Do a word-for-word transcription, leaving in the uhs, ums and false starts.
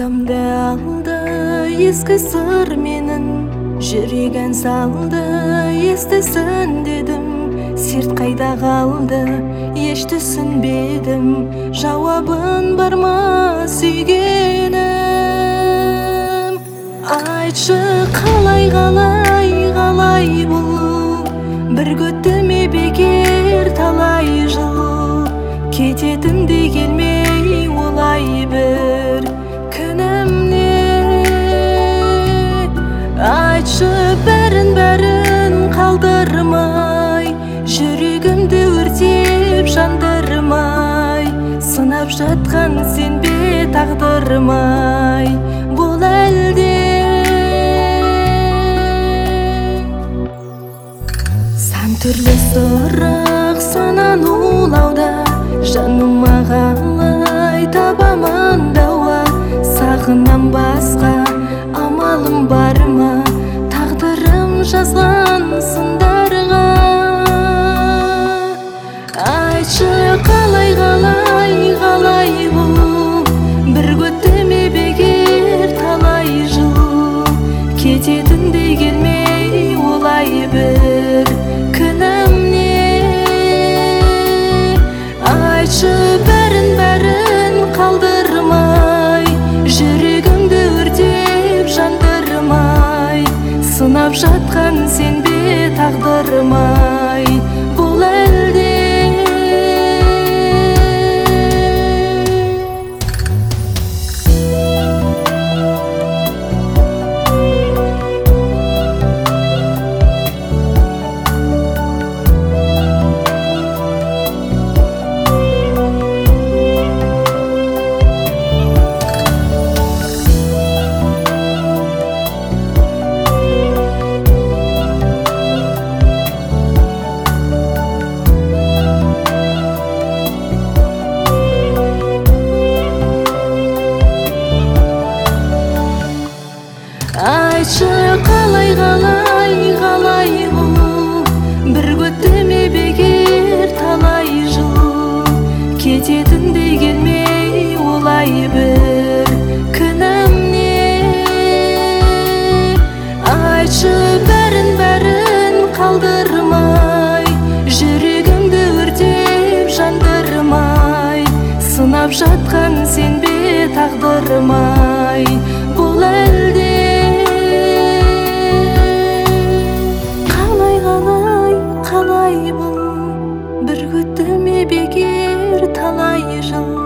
есімді алды ескі сыр менің, жүрек ән салды естісін дедім. Серт қайда қалды, еш түсінбедім, жауабын бар ма сүйгенім? Айтшы қалай қалай қалай бұл, бір күтті ме бекер талай жыл, кететін де келмей олай бір күнімне. Айтшы бәрін бәрін қалдырмай, жүрегімді өртеп жандырмай, сынап жатқан сен бе тағдырмай бұл әлде? Сан түрлі сұрақ санан улауда, жаныма қалай табамын дауа. Сағынам басқа амалым бар ма, тағдырым жазған сындарға? Айтшы қалай қалай қалай бұл, бір күтті ме бекер талай жыл, кететін де келмей олай бір күнімне. Айтшы бәрін бәрін қалдырмай, жүрегімді өртеп жандырмай, сынап жатқан сен бе тағдырмай бұл әлде? Айтшы қалай қалай қалай бұл, бір күтті ме бекер талай жыл, кететін де келмей олай бір күнімне. Айтшы бәрін бәрін қалдырмай, жүрегімді өртеп жандырмай, сынап жатқан сен бе тағдырмай бұл әлде? Қалай бұл, бір күтті ме бекер талай жыл,